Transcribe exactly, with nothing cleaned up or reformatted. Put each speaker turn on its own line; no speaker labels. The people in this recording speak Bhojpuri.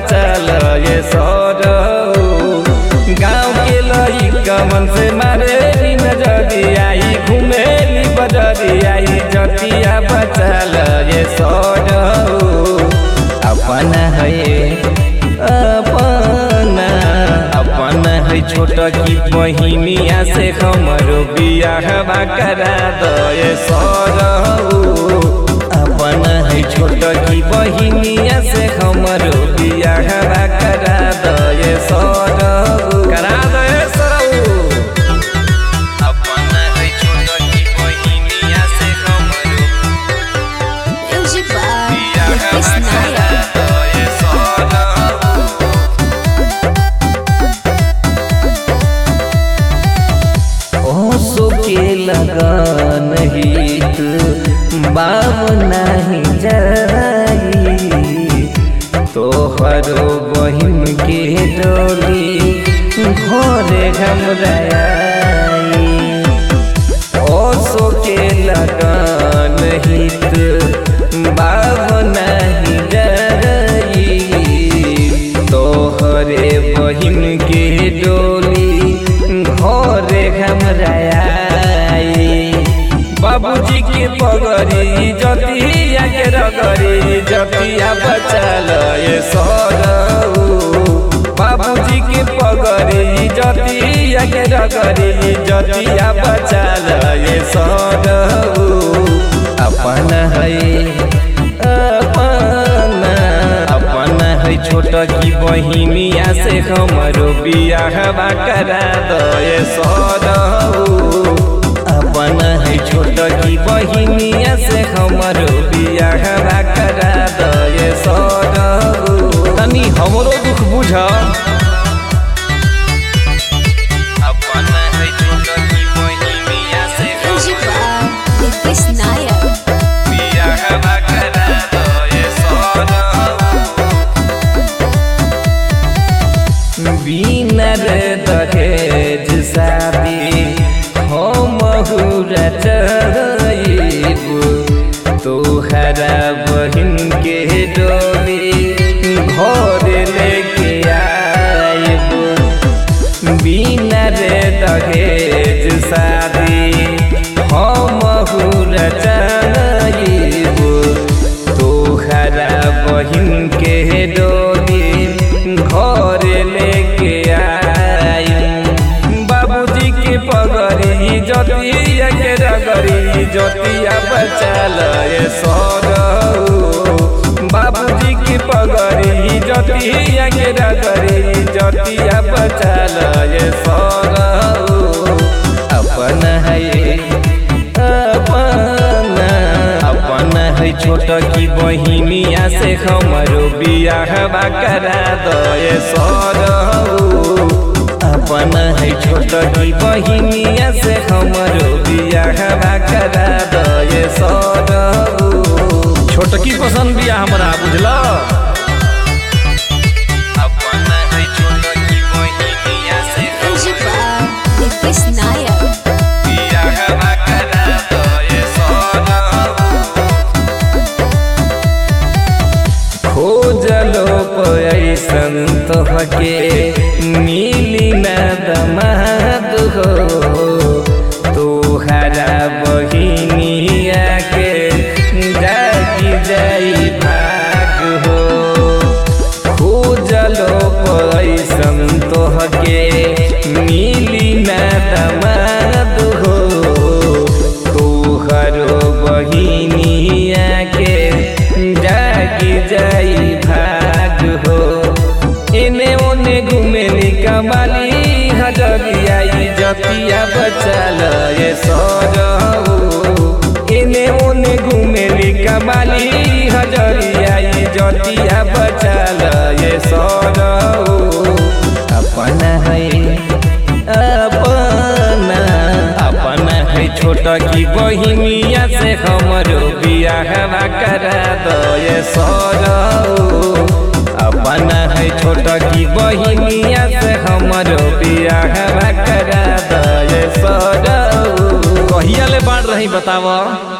बचाल ये सौरऊ गाँव के लइका मन से मारे नजरी आई घूमेली बजरी आई जतिया बचाल ये सौरऊ अपना है अपना अपना है छोटा की बहिनिया से हमरो बियाह करा दे सौरऊ अपना है छोटा की बहिनिया से हमरो बियाह करा दे सौरऊ करा दे सौरऊ अपना है छोटा की बहिनिया से हमरो बियाह करा दे सौरऊ ओसो के लगन हित बाब नहीं जाई तोहरो बहिन के डोली घरे हमरा आई ओसो के लगन हित बाब नहीं जाई तोहरे बहिन के डोली घरे हमरा आई बाबूजी के पगड़ी जतिया के रगड़ी जतिया बचाल ये सौरऊ बाबूजी के पगड़ी जतिया के रगड़ी जतिया बचाल ये सौरऊ अपना है अपना अपना है छोटा की बहिनिया से हमरो बियाह करा दे सौरऊ अपना है छोटा की बहिनिया से हमरो बियाह करा दे सौरऊ तनी हमरो दुख बुझ अपना है छोटा की बहिनिया से बियाह करा दे सौरऊ बिना रे दहेज शादी हम रचबू तोहरा बहिन के डोली घर लेके आइबू बिना रे दहेज शादी हम रचबू तोहरा बहिन के डोली घर लेके आई बाबूजी के पगड़ी जतिया के रगड़ी जतिया बचाल ये सौरऊ बाबूजी के पगड़ी जतिया के रगड़ी जतिया बचाल ये सौरऊ अपना है अपना अपना है छोटा की बहिनिया से हमरो बियाह करा दे सौरऊ अपना है छोटा की बहिनिया से हमरो बियाह करा दे सौरऊ छोटकी पसंद बिया हमरा बुझला अपना है छोटा की बहिनिया से बियाह करा दे सौरऊ खोजलो पैसन तोहके मिली न दमाद हो तोहरा बहिनिया के जागी जाई भाग हो खोजलो पैसन तोहके मिली न दमाद हो तोहरो बहिनिया के जागी जाई भाग हो एने ओने घूमेली कमाली हजरिया जतिया बचाल ये सौरऊ एने ओने घूमेली कमाली हजरिया जतिया बचाल ये सौरऊ अपना है अपना अपना है छोटा की बहिनिया से हमरो बियाह करा दे सौरऊ अपना है छोटा की बहिनिया से हमरो बियाह करा दे सौरऊ कहिया ले बाढ़ रही बतावा।